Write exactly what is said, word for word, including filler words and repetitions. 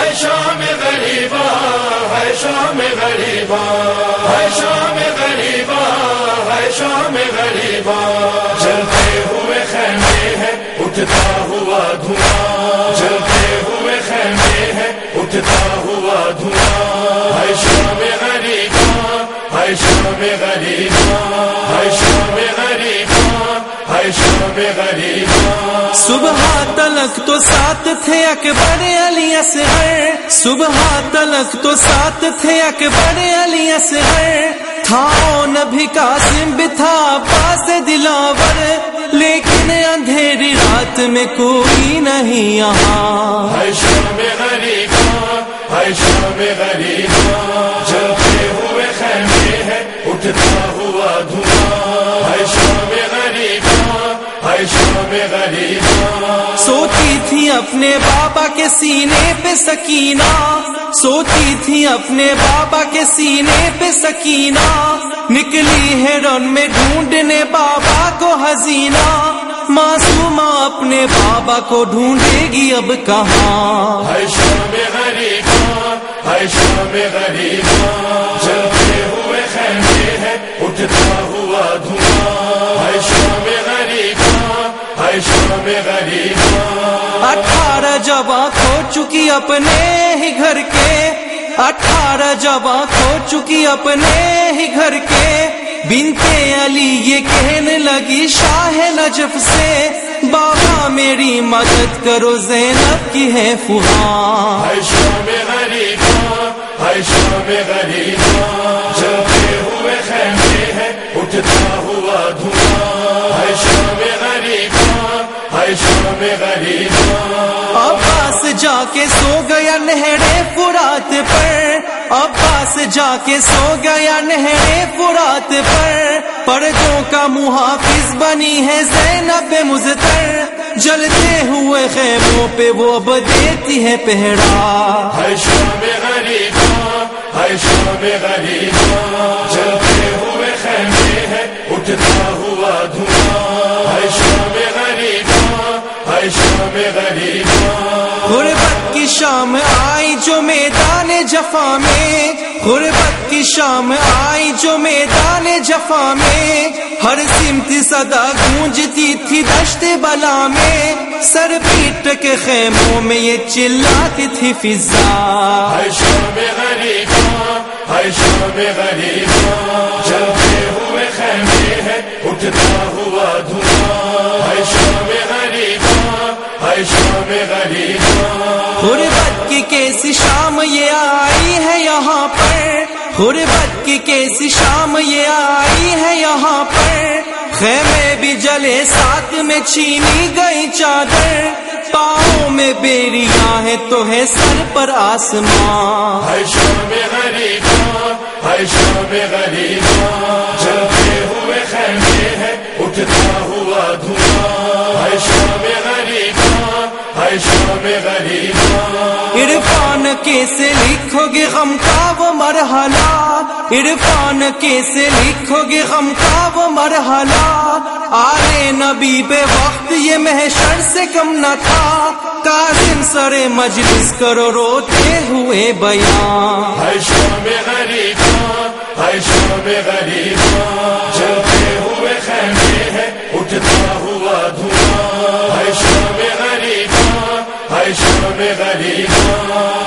ہے شام غریبا ہے شام غریبا ہے شام غریبا ہے شام غریبا جلتے ہوئے خیمے ہیں اٹھتا ہوا دھواں جلتے ہوئے خیمے ہیں اٹھتا ہوا دھواں ہے شام غریبا ہے شام غریبا ہے شام غریبا ہے شام غریبا صبح تلک تو ساتھ تھے اکبر علی اصغر صبح تلک تو ساتھ تھے اکبر علی اصغر تھا نبی قاسم بھی تھا عباس دلاور لیکن اندھیری رات میں کوئی نہیں یہاں ہے شام غریبا ہے شام غریبا جلتے ہوئے خیمے ہیں اٹھتا ہوا دھواں ہے شام غریبا ہے شام غریبا سوتی تھی اپنے بابا کے سینے پہ سکینہ سوتی تھی اپنے بابا کے سینے پہ سکینہ نکلی ہے رن میں ڈھونڈنے بابا کو حزینہ معصومہ اپنے بابا کو ڈھونڈے گی اب کہاں ہے شام غریبا ہے شام غریبا جلتے ہوئے خیمے ہیں اٹھتا ہوا دھواں ہے شام غریبا ہے شام غریبا اٹھارہ جواں کھو چکی اپنے ہی گھر کے اٹھارہ جواں کھو چکی اپنے ہی گھر کے بنتے علی یہ کہنے لگی شاہ نجف سے بابا میری مدد کرو زینب کی ہے فغاں ہے شام غریبا ہے شام غریبا جلتے ہوئے خیمے ہیں اٹھتا ہوا دھواں ہے شام غریبا ہے شام غریبا عباس جا کے سو گیا نہرے فرات پر عباس جا کے سو گیا نہرے فرات پر پردوں کا محافظ بنی ہے زینب مضطر جلتے ہوئے خیموں پہ وہ اب دیتی ہے پہرا ہے شام غریبا ہے شام غریبا جلتے ہوئے خیمے ہیں اٹھتا ہوا دھواں ہے شام غریبا ہے شام غریبا غربت کی شام آئی جو میدان جفا میں غربت کی شام آئی جو میدان جفا میں ہر سمت صدا گونجتی تھی دشت بلا میں سر پیٹ کے خیموں میں یہ چلاتی تھی فضا ہے شام غریبا ہے شام غریبا جلتے ہوئے خیمے ہیں اٹھتا ہوا دھواں ہے شام غریبا ہے شام غریبا غربت کی کیسی شام یہ آئی ہے یہاں پر غربت کی کیسی شام یہ آئی ہے یہاں پر خیمے بھی جلے ساتھ میں چھینی گئی چادر پاؤں میں بیریاں ہیں تو ہے سر پر آسمان ہے شام غریبا ہے شام غریبا جلتے ہوئے خیمے ہیں اٹھتا ہوا دھواں ہے شام غریبا ہے شام غریبا عرفان کیسے لکھو گے غم کا وہ مرحلہ عرفان کیسے لکھو گے غم کا وہ مرحلہ آلے نبی بے وقت یہ محشر سے کم نہ تھا کاظم سر مجلس کرو روتے ہوئے بیان ہے شام غریبا ہے شام غریبا جلتے ہوئے خیمے ہیں اٹھتا ہوا دھواں ہے شام غریبا ہے شام غریبا